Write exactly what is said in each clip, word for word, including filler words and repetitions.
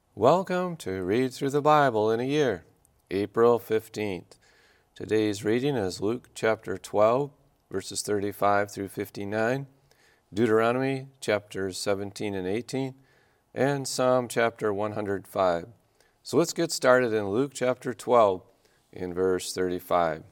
Welcome to Read Through the Bible in a Year, April fifteenth. Today's reading is Luke chapter twelve, verses thirty-five through fifty-nine, Deuteronomy chapters seventeen and eighteen, and Psalm chapter one hundred five. So let's get started in Luke chapter twelve in verse thirty-five.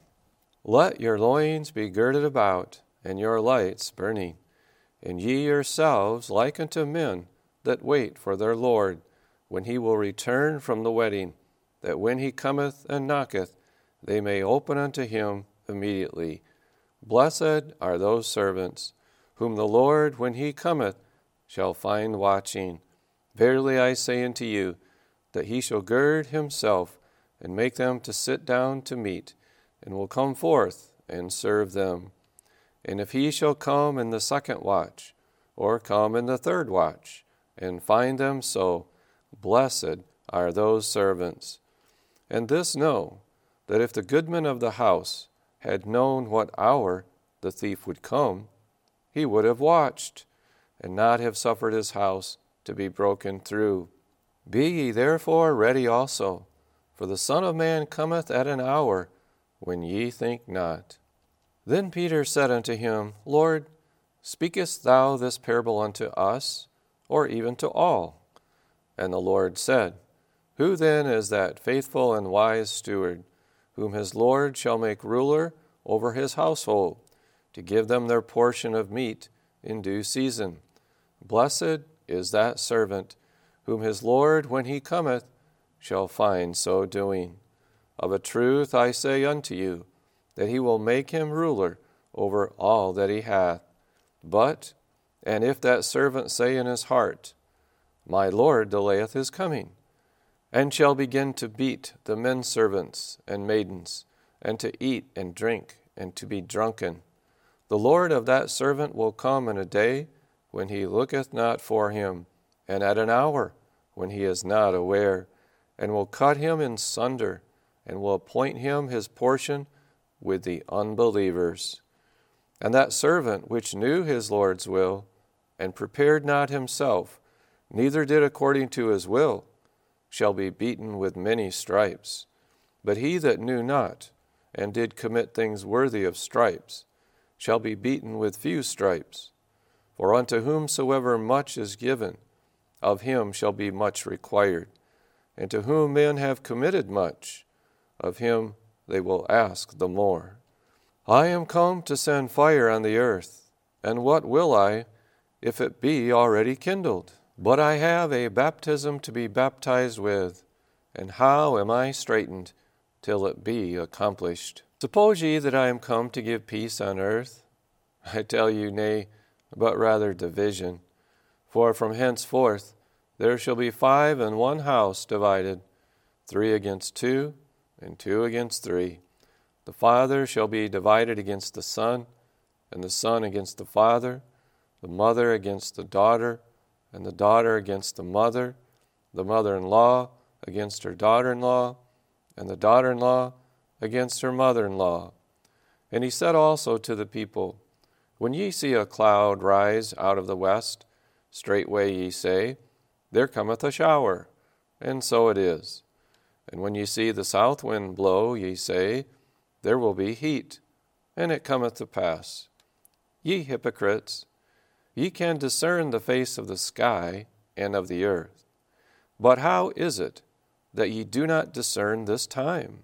Let your loins be girded about, and your lights burning, and ye yourselves like unto men that wait for their Lord, when he will return from the wedding, that when he cometh and knocketh, they may open unto him immediately. Blessed are those servants, whom the Lord, when he cometh, shall find watching. Verily I say unto you, that he shall gird himself, and make them to sit down to meat, and will come forth and serve them. And if he shall come in the second watch, or come in the third watch, and find them so, blessed are those servants. And this know, that if the goodman of the house had known what hour the thief would come, he would have watched, and not have suffered his house to be broken through. Be ye therefore ready also, for the Son of Man cometh at an hour when ye think not. Then Peter said unto him, Lord, speakest thou this parable unto us, or even to all? And the Lord said, Who then is that faithful and wise steward, whom his Lord shall make ruler over his household, to give them their portion of meat in due season? Blessed is that servant, whom his Lord, when he cometh, shall find so doing. Of a truth I say unto you, that he will make him ruler over all that he hath. But, and if that servant say in his heart, My Lord delayeth his coming, and shall begin to beat the men servants and maidens, and to eat and drink, and to be drunken, the Lord of that servant will come in a day when he looketh not for him, and at an hour when he is not aware, and will cut him in sunder, and will appoint him his portion with the unbelievers. And that servant which knew his Lord's will, and prepared not himself, neither did according to his will, shall be beaten with many stripes. But he that knew not, and did commit things worthy of stripes, shall be beaten with few stripes. For unto whomsoever much is given, of him shall be much required. And to whom men have committed much, of him they will ask the more. I am come to send fire on the earth, and what will I, if it be already kindled? But I have a baptism to be baptized with, and how am I straitened till it be accomplished? Suppose ye that I am come to give peace on earth? I tell you, nay, but rather division. For from henceforth there shall be five in one house divided, three against two, and two against three. The father shall be divided against the son, and the son against the father, the mother against the daughter, and the daughter against the mother, the mother-in-law against her daughter-in-law, and the daughter-in-law against her mother-in-law. And he said also to the people, When ye see a cloud rise out of the west, straightway ye say, There cometh a shower, and so it is. And when ye see the south wind blow, ye say, There will be heat, and it cometh to pass. Ye hypocrites, ye can discern the face of the sky and of the earth. But how is it that ye do not discern this time?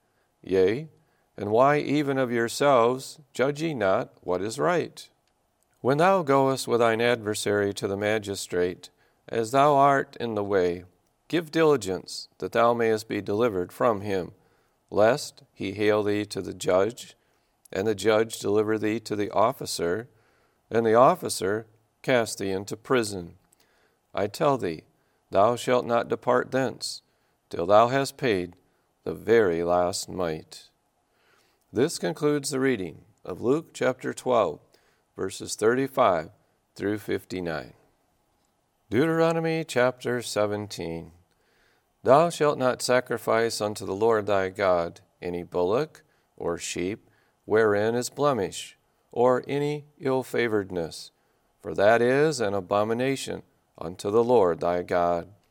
Yea, and why even of yourselves judge ye not what is right? When thou goest with thine adversary to the magistrate, as thou art in the way, give diligence that thou mayest be delivered from him, lest he hale thee to the judge, and the judge deliver thee to the officer, and the officer cast thee into prison. I tell thee, thou shalt not depart thence, till thou hast paid the very last mite. This concludes the reading of Luke chapter twelve, verses thirty-five through fifty-nine. Deuteronomy chapter seventeen. Thou shalt not sacrifice unto the Lord thy God any bullock or sheep wherein is blemish, or any ill-favoredness, for that is an abomination unto the Lord thy God.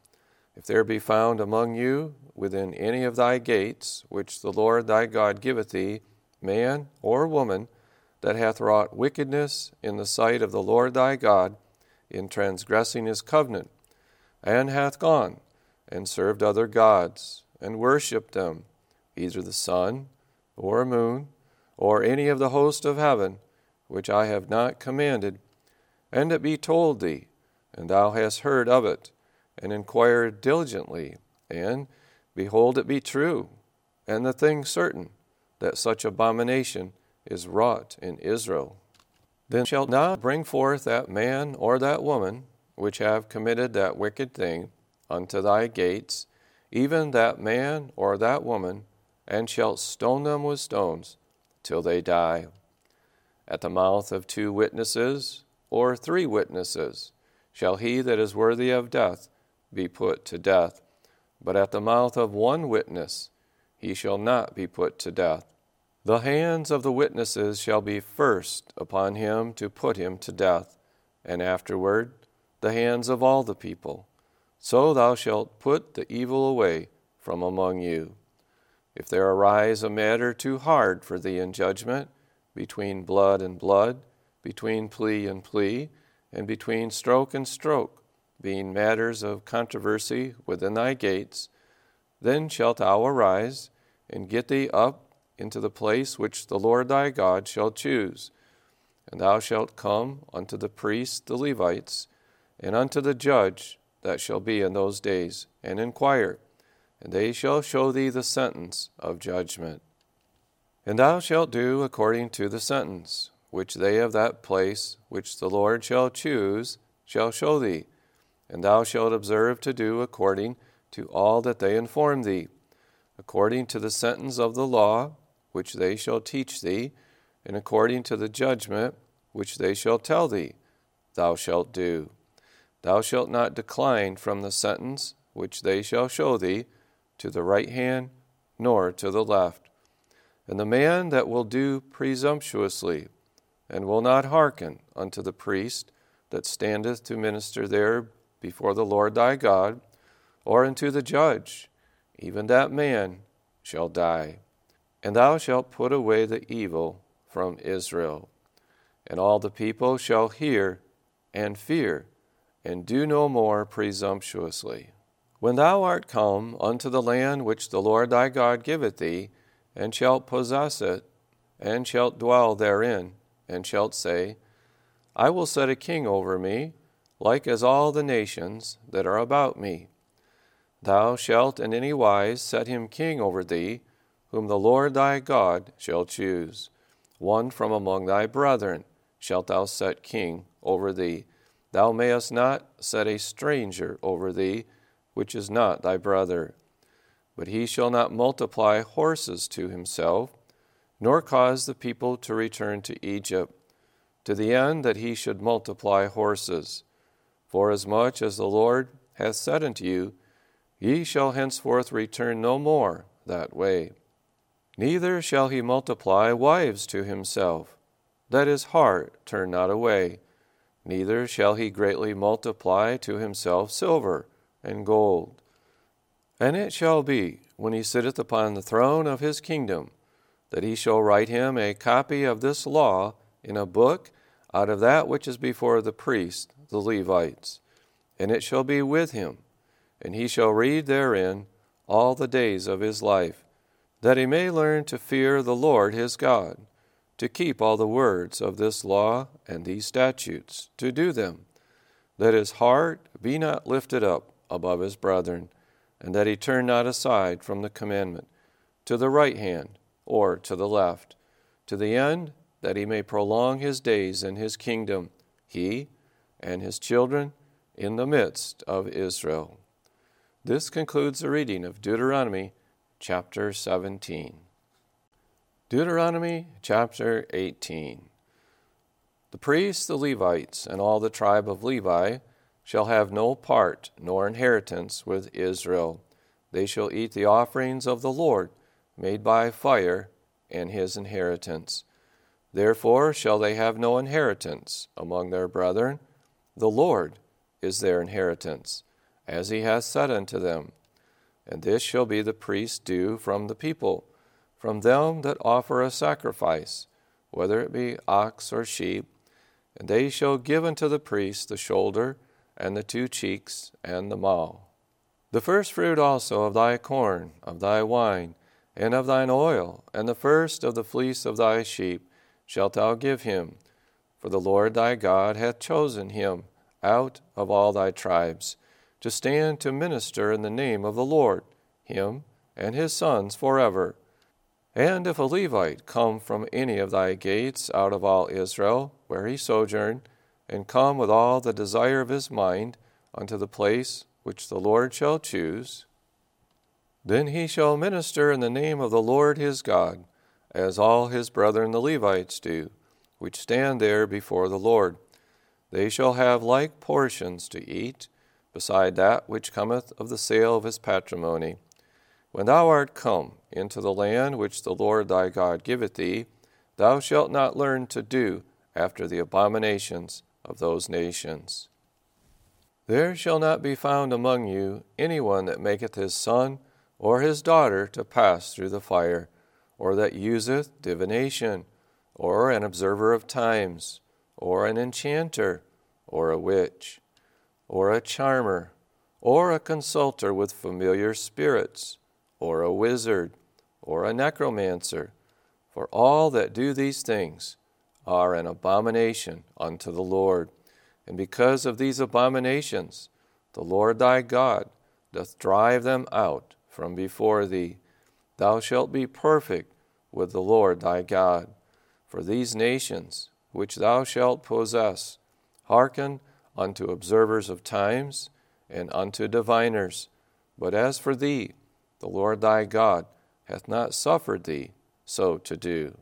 If there be found among you within any of thy gates, which the Lord thy God giveth thee, man or woman, that hath wrought wickedness in the sight of the Lord thy God, in transgressing his covenant, and hath gone and served other gods, and worshipped them, either the sun, or moon, or any of the host of heaven, which I have not commanded, and it be told thee, and thou hast heard of it, and inquired diligently, and, behold, it be true, and the thing certain, that such abomination is wrought in Israel. Then shalt thou bring forth that man or that woman, which have committed that wicked thing, unto thy gates, even that man or that woman, and shalt stone them with stones, till they die. At the mouth of two witnesses, or three witnesses, shall he that is worthy of death be put to death. But at the mouth of one witness he shall not be put to death. The hands of the witnesses shall be first upon him to put him to death, and afterward the hands of all the people. So thou shalt put the evil away from among you. If there arise a matter too hard for thee in judgment, between blood and blood, between plea and plea, and between stroke and stroke, being matters of controversy within thy gates, then shalt thou arise, and get thee up into the place which the Lord thy God shall choose. And thou shalt come unto the priests the Levites, and unto the judge that shall be in those days, and inquire, and they shall show thee the sentence of judgment. And thou shalt do according to the sentence, which they of that place which the Lord shall choose shall show thee, and thou shalt observe to do according to all that they inform thee, according to the sentence of the law which they shall teach thee, and according to the judgment which they shall tell thee, thou shalt do. Thou shalt not decline from the sentence which they shall show thee, to the right hand, nor to the left. And the man that will do presumptuously, and will not hearken unto the priest that standeth to minister there before the Lord thy God, or unto the judge, even that man shall die. And thou shalt put away the evil from Israel. And all the people shall hear and fear, and do no more presumptuously. When thou art come unto the land which the Lord thy God giveth thee, and shalt possess it, and shalt dwell therein, and shalt say, I will set a king over me, like as all the nations that are about me. Thou shalt in any wise set him king over thee, whom the Lord thy God shall choose. One from among thy brethren shalt thou set king over thee. Thou mayest not set a stranger over thee, which is not thy brother. But he shall not multiply horses to himself, nor cause the people to return to Egypt, to the end that he should multiply horses. Forasmuch as the Lord hath said unto you, ye shall henceforth return no more that way. Neither shall he multiply wives to himself, that his heart turn not away. Neither shall he greatly multiply to himself silver and gold. And it shall be, when he sitteth upon the throne of his kingdom, that he shall write him a copy of this law in a book out of that which is before the priests, the Levites. And it shall be with him, and he shall read therein all the days of his life, that he may learn to fear the Lord his God, to keep all the words of this law and these statutes, to do them, that his heart be not lifted up above his brethren, and that he turn not aside from the commandment, to the right hand or to the left, to the end that he may prolong his days in his kingdom, he and his children in the midst of Israel. This concludes the reading of Deuteronomy chapter seventeen. Deuteronomy chapter eighteen. The priests, the Levites, and all the tribe of Levi shall have no part nor inheritance with Israel. They shall eat the offerings of the Lord made by fire and his inheritance. Therefore shall they have no inheritance among their brethren. The Lord is their inheritance, as he hath said unto them. And this shall be the priest's due from the people, from them that offer a sacrifice, whether it be ox or sheep. And they shall give unto the priest the shoulder, and the two cheeks, and the maw. The first fruit also of thy corn, of thy wine, and of thine oil, and the first of the fleece of thy sheep, shalt thou give him. For the Lord thy God hath chosen him out of all thy tribes, to stand to minister in the name of the Lord, him and his sons forever. And if a Levite come from any of thy gates out of all Israel, where he sojourned, and come with all the desire of his mind unto the place which the Lord shall choose, then he shall minister in the name of the Lord his God, as all his brethren the Levites do, which stand there before the Lord. They shall have like portions to eat, beside that which cometh of the sale of his patrimony. When thou art come into the land which the Lord thy God giveth thee, thou shalt not learn to do after the abominations of those nations. There shall not be found among you any one that maketh his son or his daughter to pass through the fire, or that useth divination, or an observer of times, or an enchanter, or a witch, or a charmer, or a consulter with familiar spirits, or a wizard, or a necromancer. For all that do these things are an abomination unto the Lord. And because of these abominations, the Lord thy God doth drive them out from before thee. Thou shalt be perfect with the Lord thy God. For these nations, which thou shalt possess, hearken unto observers of times, and unto diviners. But as for thee, the Lord thy God hath not suffered thee so to do.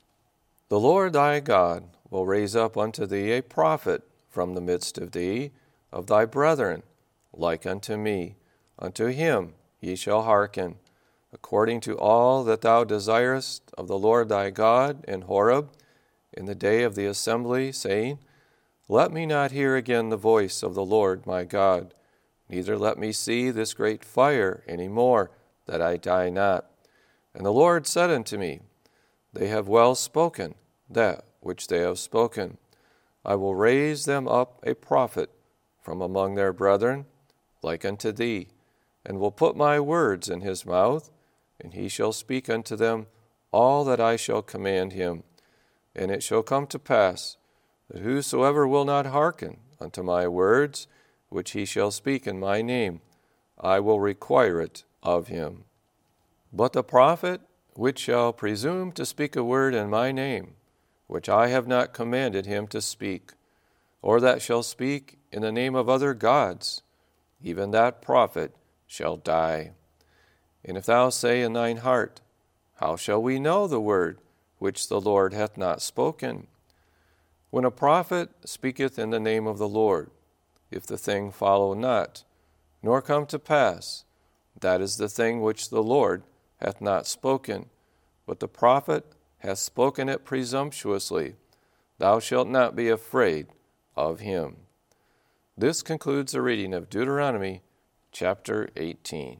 The Lord thy God will raise up unto thee a prophet from the midst of thee, of thy brethren, like unto me. Unto him ye shall hearken, according to all that thou desirest of the Lord thy God in Horeb, in the day of the assembly, saying, Let me not hear again the voice of the Lord my God, neither let me see this great fire any more, that I die not. And the Lord said unto me, They have well spoken that which they have spoken. I will raise them up a prophet from among their brethren, like unto thee, and will put my words in his mouth, and he shall speak unto them all that I shall command him. And it shall come to pass, that whosoever will not hearken unto my words, which he shall speak in my name, I will require it of him. But the prophet which shall presume to speak a word in my name, which I have not commanded him to speak, or that shall speak in the name of other gods, even that prophet shall die. And if thou say in thine heart, How shall we know the word which the Lord hath not spoken? When a prophet speaketh in the name of the Lord, if the thing follow not, nor come to pass, that is the thing which the Lord hath not spoken, but the prophet hath spoken it presumptuously. Thou shalt not be afraid of him. This concludes the reading of Deuteronomy chapter eighteen.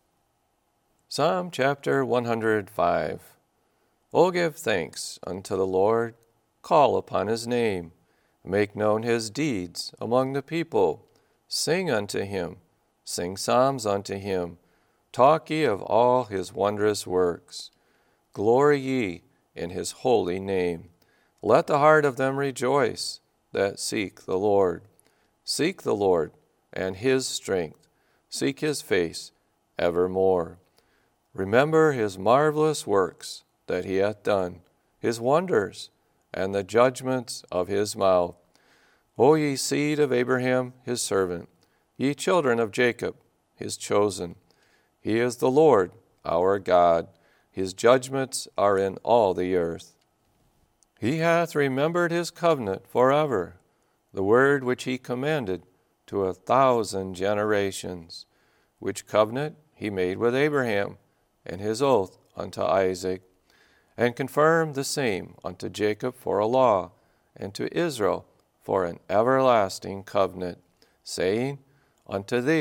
Psalm chapter one hundred five. O give thanks unto the Lord, call upon his name, make known his deeds among the people. Sing unto him, sing psalms unto him, talk ye of all his wondrous works. Glory ye in his holy name. Let the heart of them rejoice that seek the Lord. Seek the Lord and his strength. Seek his face evermore. Remember his marvelous works that he hath done, his wonders, and the judgments of his mouth. O ye seed of Abraham his servant, ye children of Jacob his chosen. He is the Lord our God. His judgments are in all the earth. He hath remembered his covenant forever, the word which he commanded to a thousand generations, which covenant he made with Abraham, and his oath unto Isaac, and confirmed the same unto Jacob for a law, and to Israel for an everlasting covenant, saying, Unto thee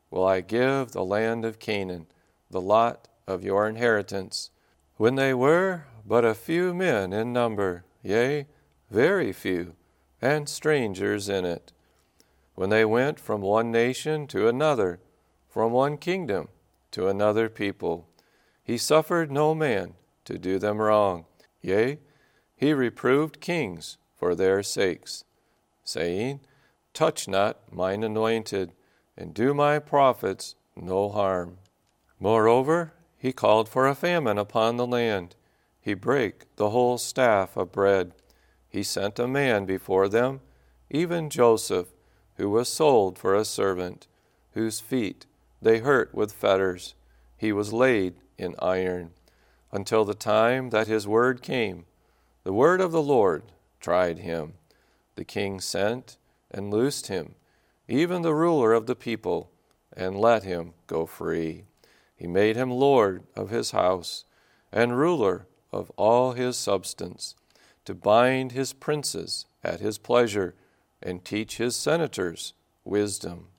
will I give the land of Canaan, the lot of your inheritance. When they were but a few men in number, yea, very few, and strangers in it. When they went from one nation to another, from one kingdom to another people, he suffered no man to do them wrong. Yea, he reproved kings for their sakes, saying, Touch not mine anointed, and do my prophets no harm. Moreover, he called for a famine upon the land. He brake the whole staff of bread. He sent a man before them, even Joseph, who was sold for a servant, whose feet they hurt with fetters. He was laid in iron, until the time that his word came. The word of the Lord tried him. The king sent and loosed him, even the ruler of the people, and let him go free. He made him lord of his house, and ruler of all his substance, to bind his princes at his pleasure, and teach his senators wisdom.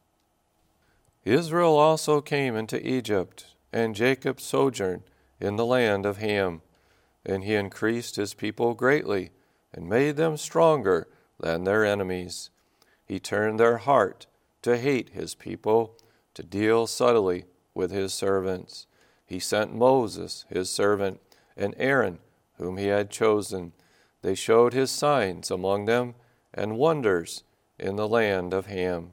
Israel also came into Egypt, and Jacob sojourned in the land of Ham. And he increased his people greatly, and made them stronger than their enemies. He turned their heart to hate his people, to deal subtly with his servants. He sent Moses, his servant, and Aaron, whom he had chosen. They showed his signs among them, and wonders in the land of Ham.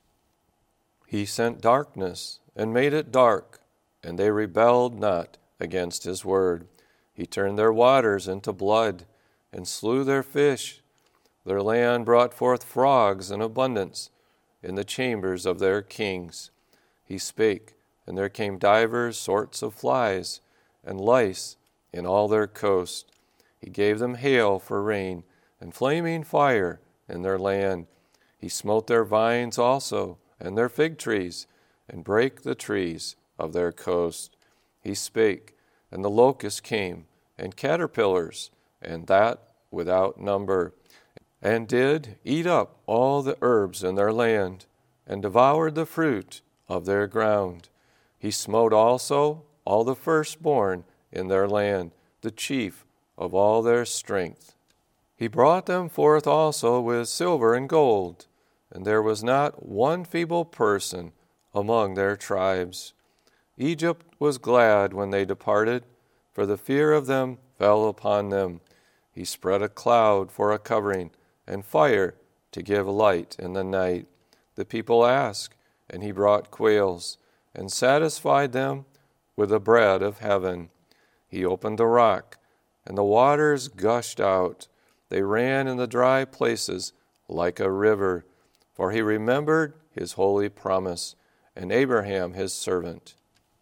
He sent darkness, and made it dark, and they rebelled not against his word. He turned their waters into blood, and slew their fish. Their land brought forth frogs in abundance in the chambers of their kings. He spake, and there came divers sorts of flies, and lice in all their coast. He gave them hail for rain, and flaming fire in their land. He smote their vines also, and their fig trees, and brake the trees of their coast. He spake, and the locusts came, and caterpillars, and that without number, and did eat up all the herbs in their land, and devoured the fruit of their ground. He smote also all the firstborn in their land, the chief of all their strength. He brought them forth also with silver and gold, and there was not one feeble person among their tribes. Egypt was glad when they departed, for the fear of them fell upon them. He spread a cloud for a covering, and fire to give light in the night. The people asked, and he brought quails, and satisfied them with the bread of heaven. He opened the rock, and the waters gushed out. They ran in the dry places like a river, for he remembered his holy promise, and Abraham his servant.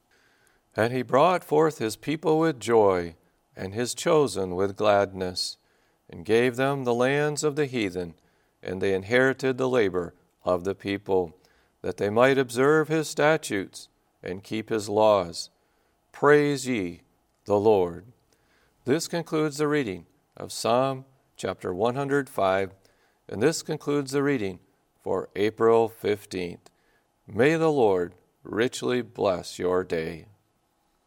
And he brought forth his people with joy, and his chosen with gladness, and gave them the lands of the heathen, and they inherited the labor of the people, that they might observe his statutes and keep his laws. Praise ye the Lord. This concludes the reading of Psalm chapter one hundred five, and this concludes the reading for April fifteenth. May the Lord richly bless your day.